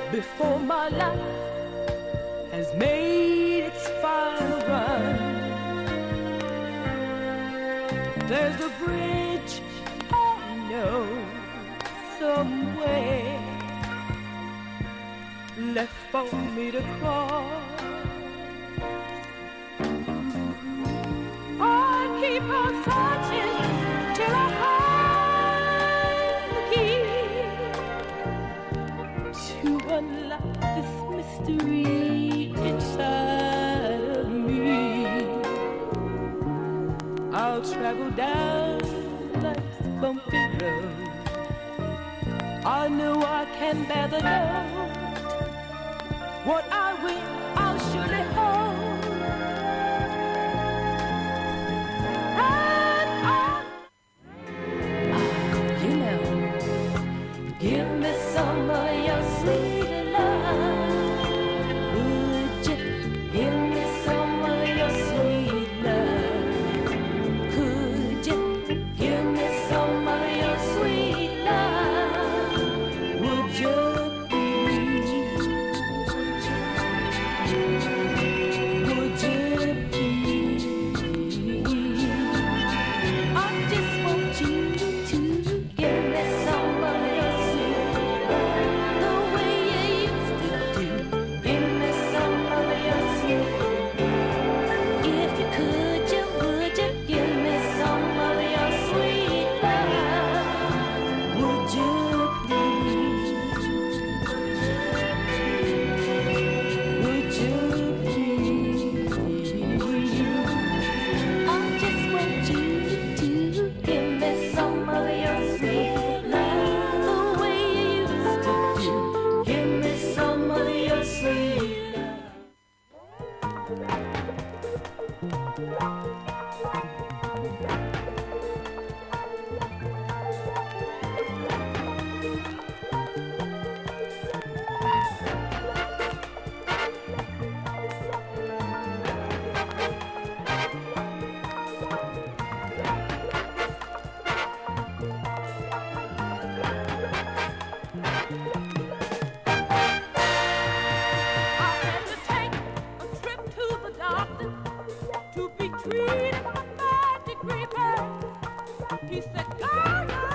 before my life has made its final run. There's a bridge I know somewhere left for me to cross. I keep on searching till I find the key to unlock this mystery inside of me. I'll travel down life's bumpy road. I know I can bear the load. What I win, I'll surely hold. And you know, give me some of your sweet love. Would you give me some of your sweet love? Could you give me some of your sweet love? Would you? To be treated by a 5-degree bird. He said, girl,